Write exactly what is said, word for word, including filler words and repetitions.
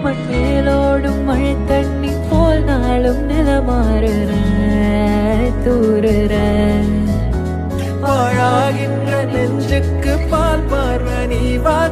மண்மேலோடும் மழை தண்ணி போல் நாளும் நிலமாறுற தூறுற பாழாகின்ற நெஞ்சுக்கு பால் பார்வ நீ வா